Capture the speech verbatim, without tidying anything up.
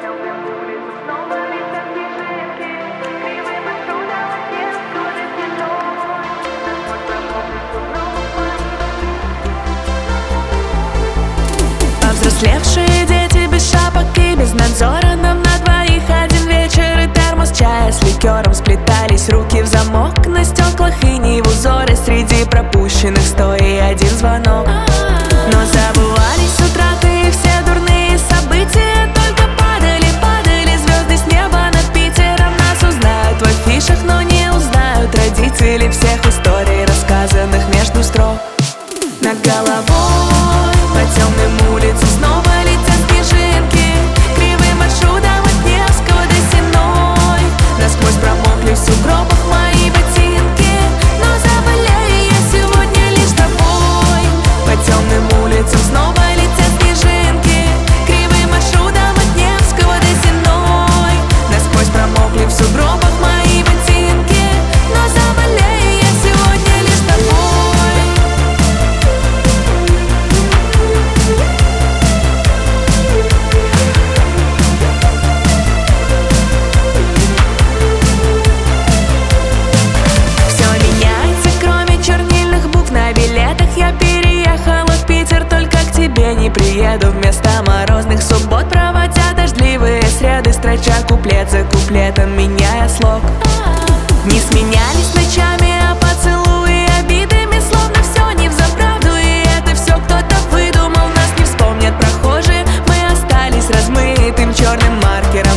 Повзрослевшие дети без шапок и без надзора. Нам на двоих один вечер и термос чая с ликером. Сплетались руки в замок, на стеклах и не в узоры. Среди пропущенных сто и один звонок. Но забывались утраты и все дурные события. Только падали, падали звезды с неба над Питером. Нас узнают в афишах, но не узнают родители всех историй, рассказанных между строк. Над головой по темным улицам снова летят снежинки. Кривым маршрутом от Невского до Сенной. Насквозь промокли в сугробах мои ботинки. Но заболею я сегодня лишь тобой. По темным улицам снова летят снежинки. Кривым маршрутом от Невского до Сенной. Насквозь промокли в сугробах мои ботинки. Но заболею я сегодня лишь тобой. Не приеду вместо морозных суббот, проводя дождливые среды, строча куплет за куплетом, меняя слог. Не сменялись ночами, а поцелуи обидами, словно все не взаправду, и это все кто-то выдумал. Нас не вспомнят прохожие, мы остались размытым черным маркером